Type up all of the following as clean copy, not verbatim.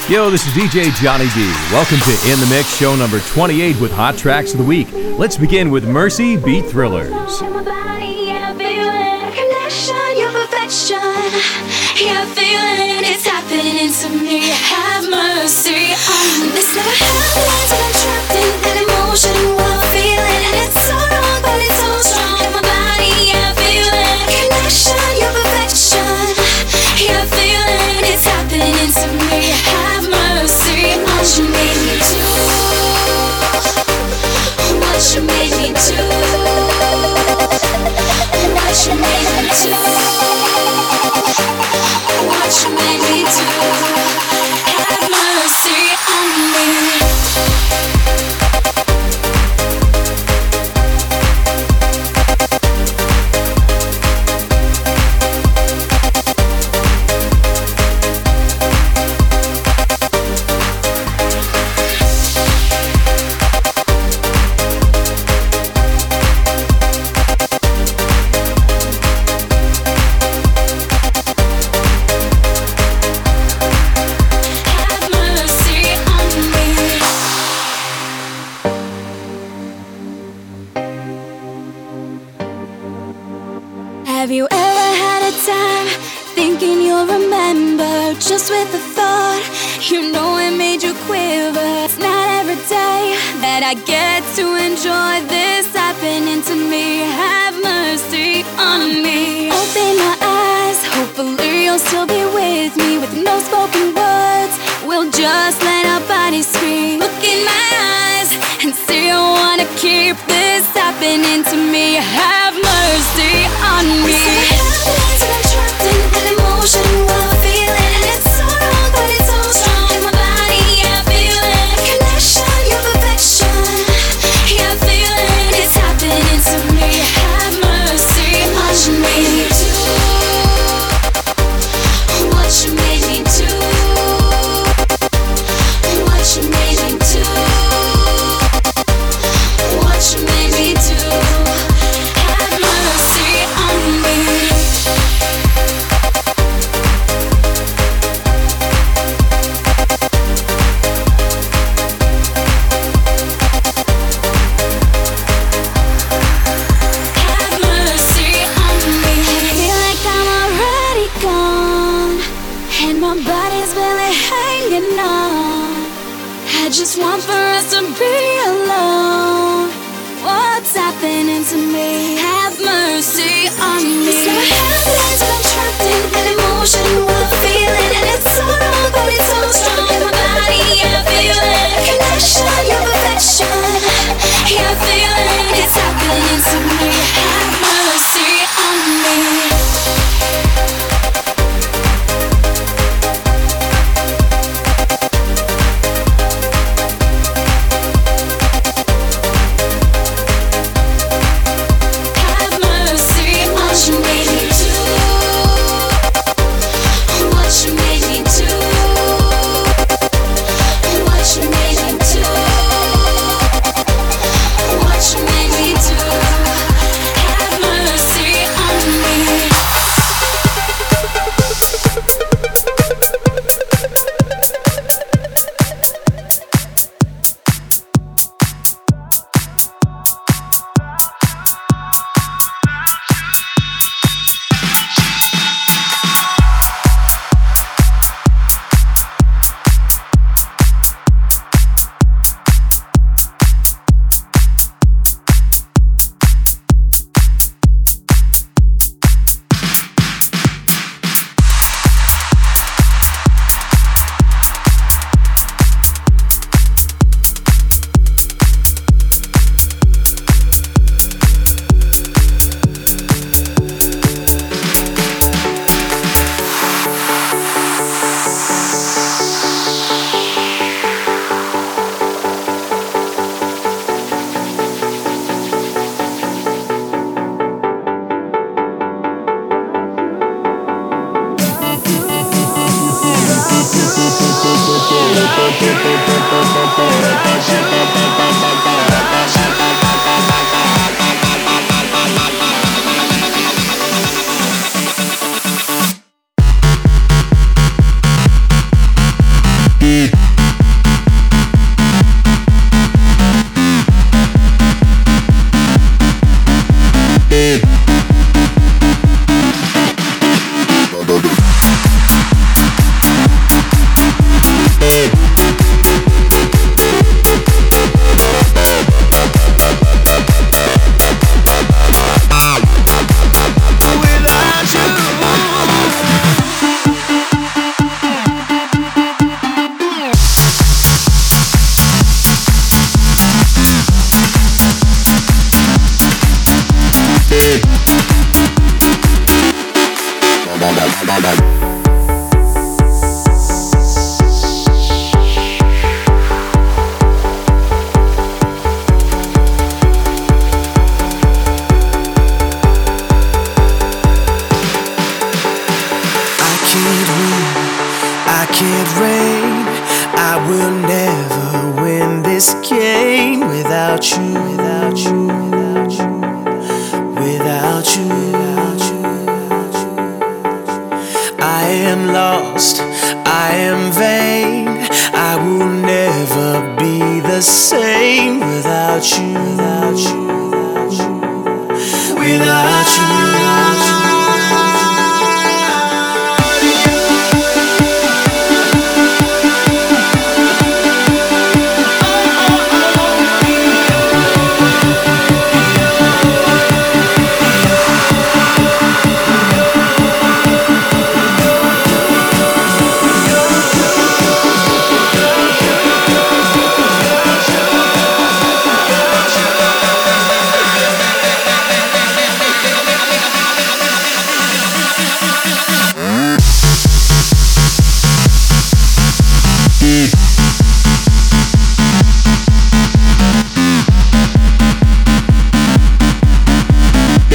Yo, this is DJ Johnny D. Welcome to In the Mix, show number 28 with Hot Tracks of the Week. Let's begin with Mercy Beat Thrillers. Yeah, feeling it's happening to me. Have mercy on me. This never happens when I'm trapped in that emotion. What I'm feeling, and it's so wrong, but it's so strong in my body. Yeah, feeling connection, your perfection. Yeah, feeling it's happening to me. Have mercy on what you made me do. What you made me do. What you made me do. What you made me do. Have mercy on me. Have you ever had a time thinking you'll remember just with a thought? You know it made you quiver. It's not every day that I get to enjoy this happening to me. Have mercy on me. Open my eyes, hopefully you'll still be with me. With no spoken words, we'll just let our bodies scream. Look in my eyes and say I wanna keep this happening to me. Have mercy on me. This never happens when I'm trapped in that emotion. What I'm feeling, and it's so wrong, but it's so strong in my body. Yeah, feeling connection, your perfection. Yeah, feeling it's happening to me. Have mercy on what you made me do. What you made me do. What you made me do. What you made me do. Have mercy on me. Have mercy on me. I feel like I'm already gone, and my body's barely hanging on. I just want for us to be alone. What's happening to me? Have mercy on me. This never happens when I'm trapped in that emotion. What I'm feeling, and it's so wrong, but it's so strong in my body. Yeah, feeling connection, your perfection. Yeah, feeling it's happening to me. Have mercy on me. Have mercy on what you made me do. What you made me do. What you made me do. What you made me do.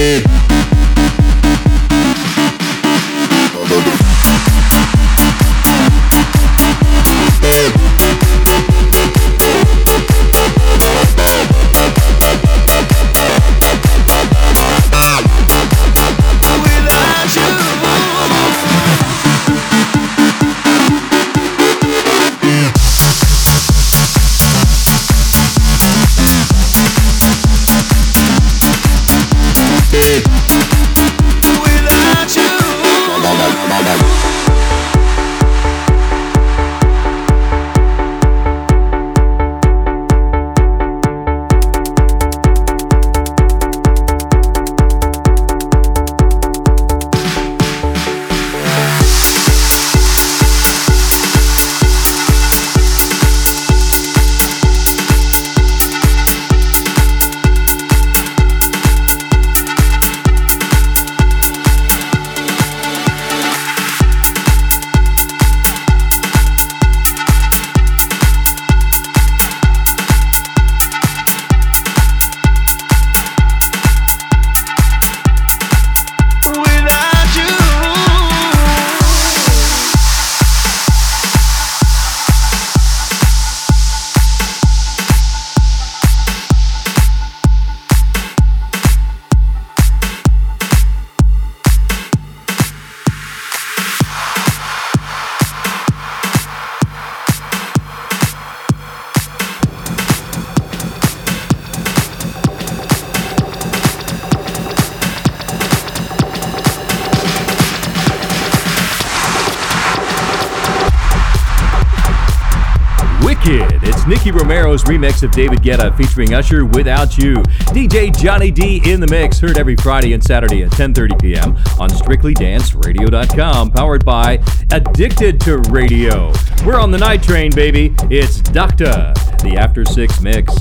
It's Nicky Romero's remix of David Guetta featuring Usher, Without You. DJ Johnny D in the mix, heard every Friday and Saturday at 10:30 p.m. on StrictlyDanceRadio.com, powered by Addicted to Radio. We're on the night train, baby. It's Doctor, the After 6 mix.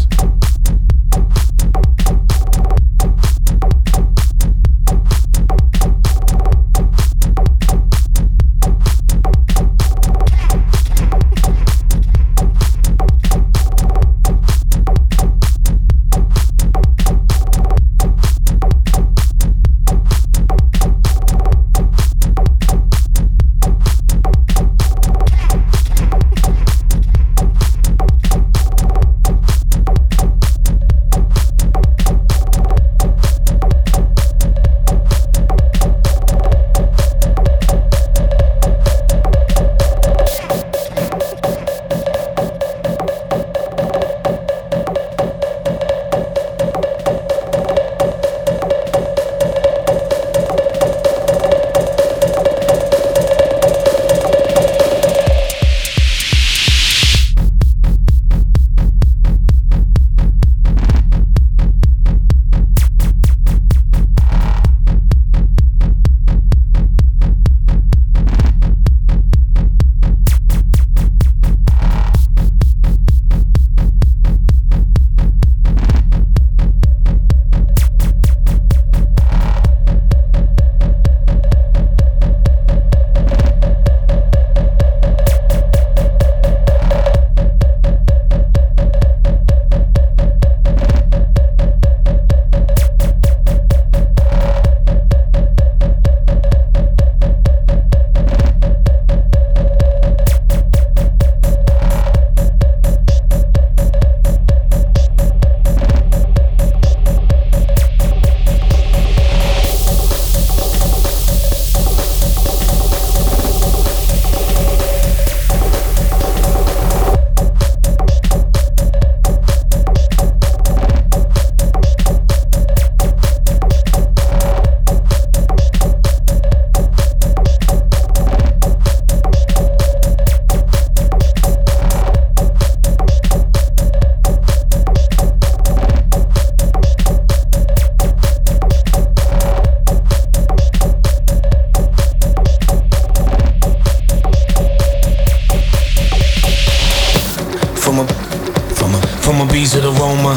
Ibiza to Roma,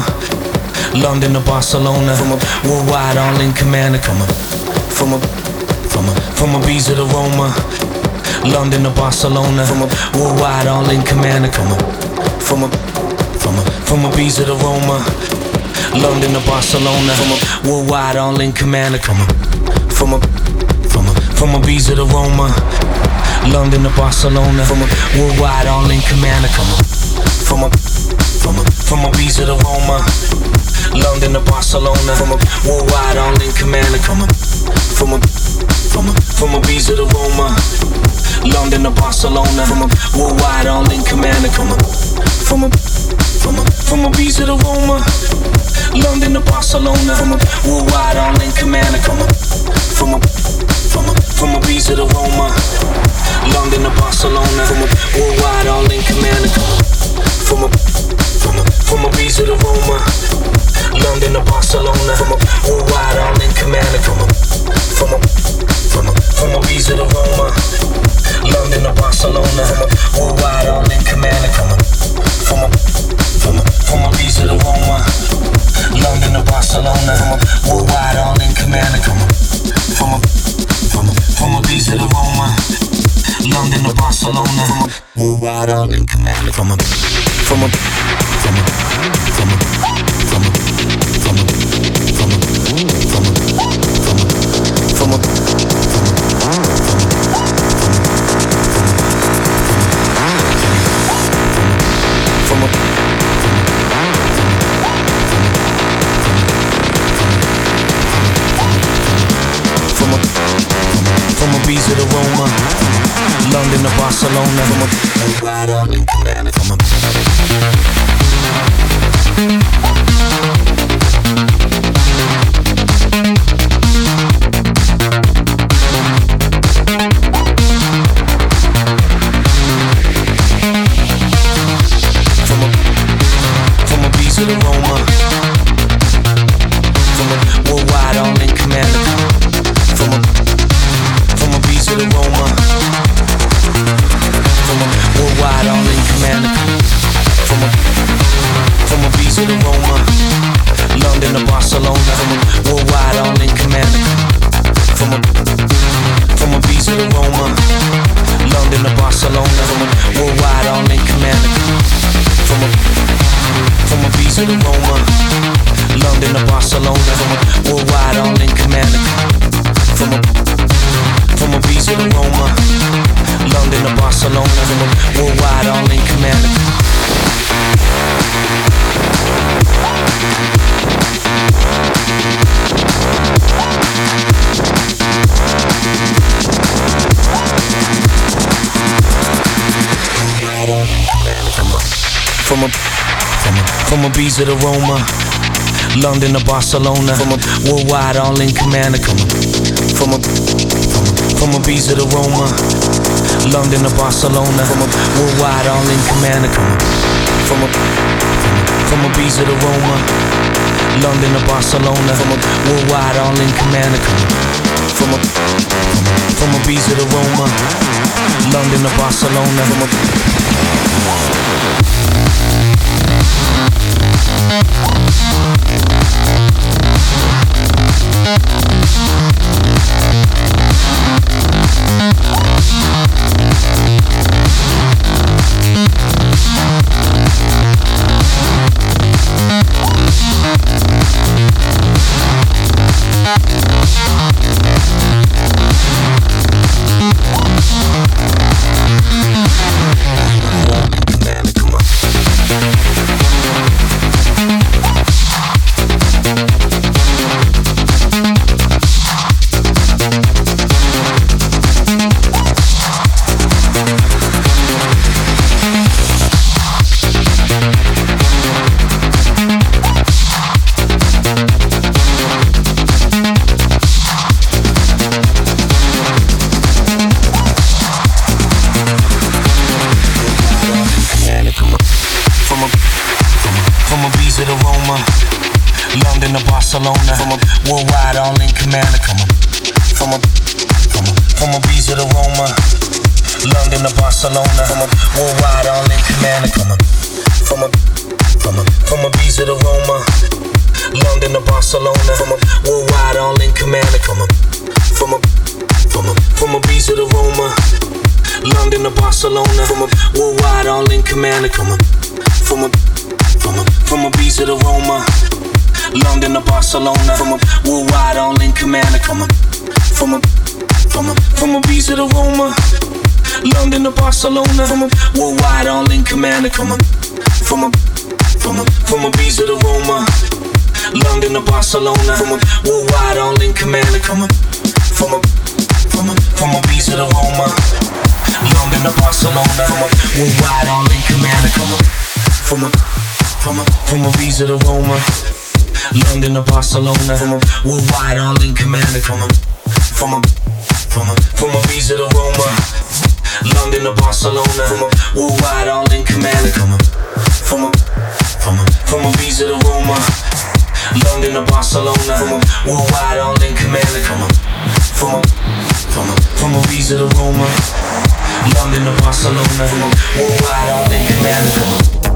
London to Barcelona, worldwide all in command. From Ibiza to Roma, London to Barcelona, worldwide all in command. From Ibiza to Roma, London to Barcelona, worldwide, all in command. From Ibiza to Roma, London to Barcelona, worldwide, all in command. From Ibiza to Roma, London to Barcelona, worldwide, all in command. From Ibiza to Roma, London to Barcelona, worldwide, all in command. From Ibiza to Roma, London to Barcelona, worldwide, all in command. From Ibiza to Roma, London to Barcelona, worldwide, all in command. From Ibiza to Roma, London to Barcelona, worldwide, all in command. From Ibiza to Roma, London to Barcelona, worldwide, all in command. From Ibiza to Roma, London to Barcelona, worldwide, all in command. From Ibiza to Roma, London to Barcelona, worldwide, all in command. From Ibiza to Roma, London to Barcelona, worldwide, all in command. From Ibiza to Roma, worldwide, all in command. From Ibiza to Roma, worldwide, all in command. From Ibiza to Roma, London to Barcelona, worldwide, all in command. From Ibiza to Roma, London to Barcelona, worldwide, all in command. From Ibiza to Roma, London to Barcelona, worldwide, all in command. From Ibiza to Roma, London to Barcelona, worldwide, all in command. From Ibiza to Roma, London to Barcelona, worldwide, all in command. From Ibiza to Roma, London to Barcelona, worldwide, all in command. From Ibiza to Roma, London to Barcelona, worldwide, all in command. From Ibiza to Roma, London to Barcelona. Barcelona, worldwide, all in command. From Ibiza to Roma, London to Barcelona, worldwide, all in command. From Ibiza to Roma, London to Barcelona, worldwide, all in command. From Ibiza to Roma, London to Barcelona, worldwide, all in command. From Ibiza to Roma, London to Barcelona, from a worldwide all-in commander, from a Ibiza to Roma, London to Barcelona, from a worldwide all-in commander, from Ibiza to Roma, London to Barcelona, from a worldwide all-in commander, from Ibiza to Roma, London to Barcelona, from a worldwide all-in commander, from Ibiza to Roma, London to Barcelona, from a worldwide all-in commander, from Ibiza to Roma, London to Barcelona, from a worldwide all-in commander, from Ibiza to Roma, London to Barcelona, from a worldwide all-in commander, from Ibiza to Roma, London to Barcelona, from a worldwide all-in commander.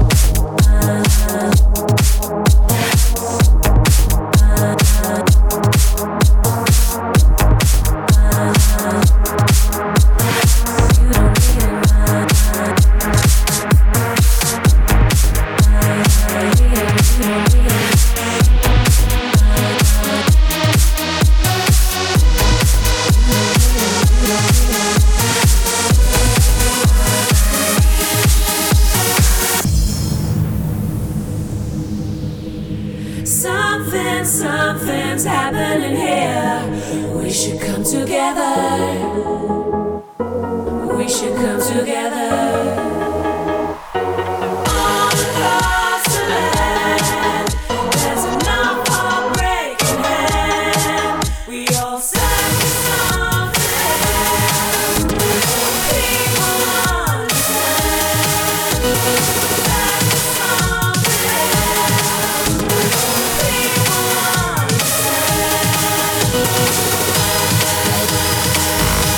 Something's happening here. We should come together. We should come together. All across the land, there's enough heartbreak in hand. We all stand for something. People understand. Stand for something.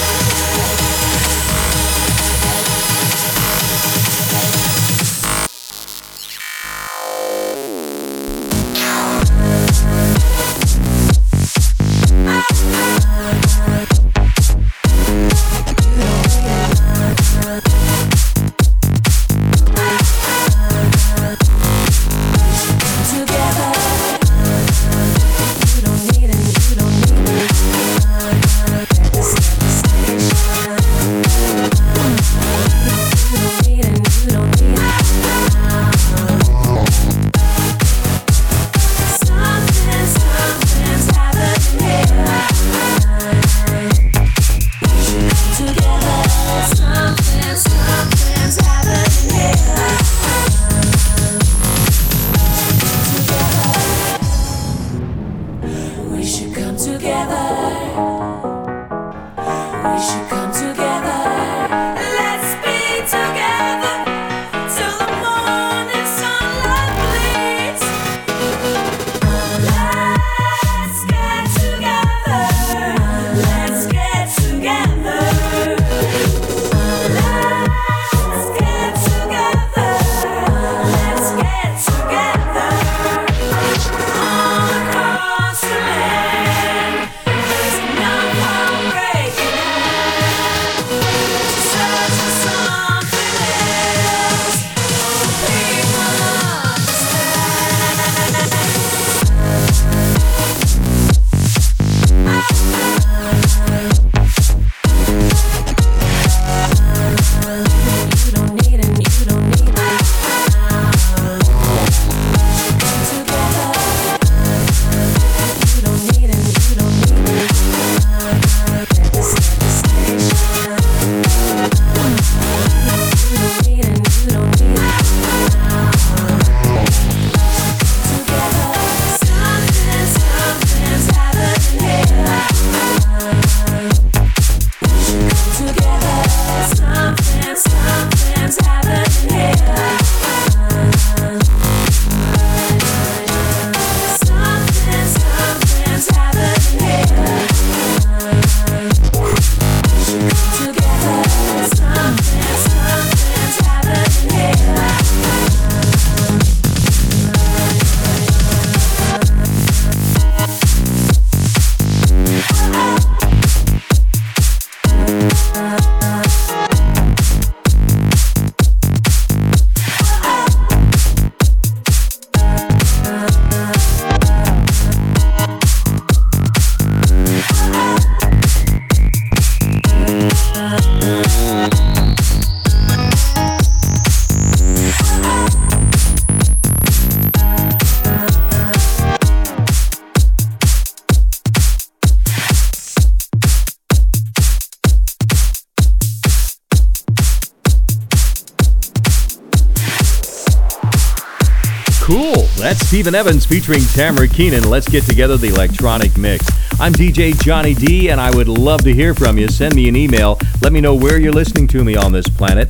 That's Stephen Evans featuring Tamara Keenan. Let's get together the electronic mix. I'm DJ Johnny D, and I would love to hear from you. Send me an email. Let me know where you're listening to me on this planet.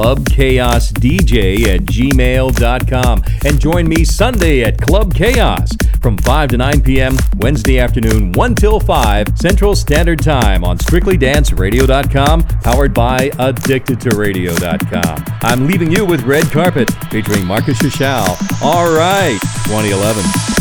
clubchaosdj@gmail.com. And join me Sunday at Club Chaos from 5 to 9 p.m. Wednesday afternoon, 1 till 5 Central Standard Time on StrictlyDanceRadio.com, powered by AddictedToRadio.com. I'm leaving you with Red Carpet featuring Marcus Shoshal. All right, 2011.